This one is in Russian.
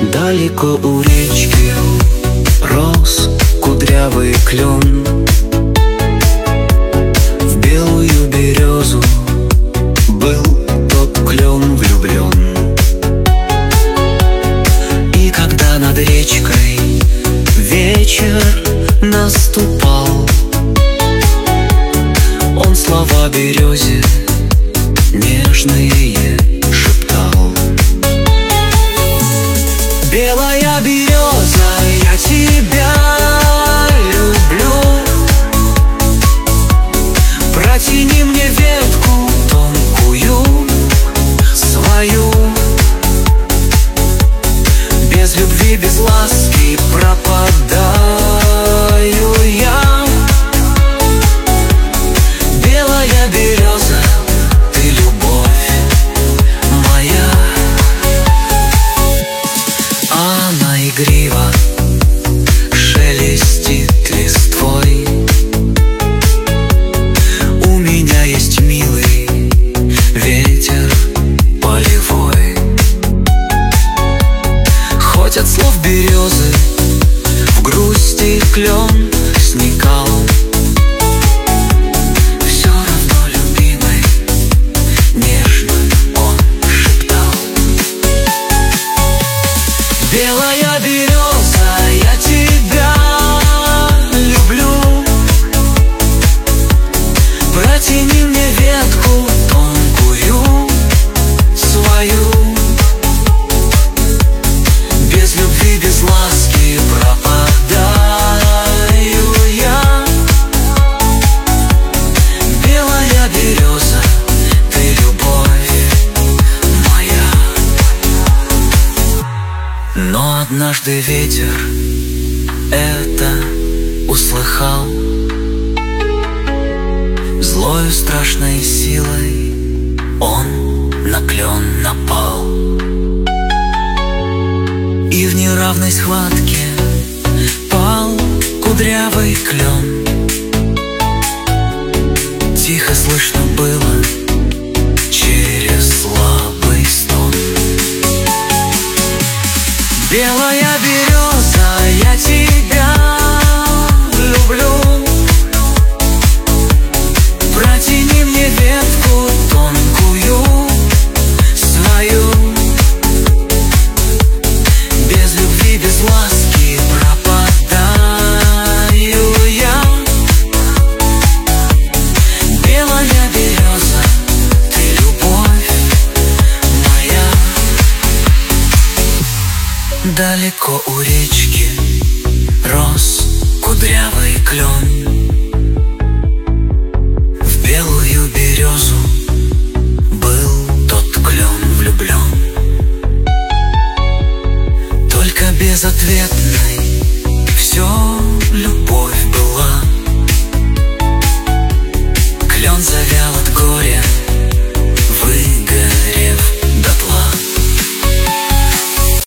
Далеко у речки рос кудрявый клен, в белую березу был тот клен влюблен. И когда над речкой вечер наступал, он слова березе нежные шептал. Белая береза, я тебя люблю, протяни мне ветку тонкую свою. Без любви, без ласки пропадаю я. Белая береза, ты любовь моя. Она игриво шелестит листвой. У меня есть милый ветер полевой. Хоть от слов березы в грусти клен сникал, все равно любимой нежно он шептал. Белая береза, я тебя люблю, протяни мне ветку тонкую свою. Без любви, без ласки пропадаю я. Белая береза, ты любовь моя. Но однажды ветер это услыхал, злою страшной силой он на клен напал. И в неравной схватке пал кудрявый клен. Тихо слышно было через слабый стон. Белая береза, я тебя люблю, протяни мне ветку тонкую свою. Без любви, без ласки пропадаю я. Белая береза, ты любовь моя. Далеко у речки рос кудрявый клен, в белую березу был тот клен влюблен. Только безответно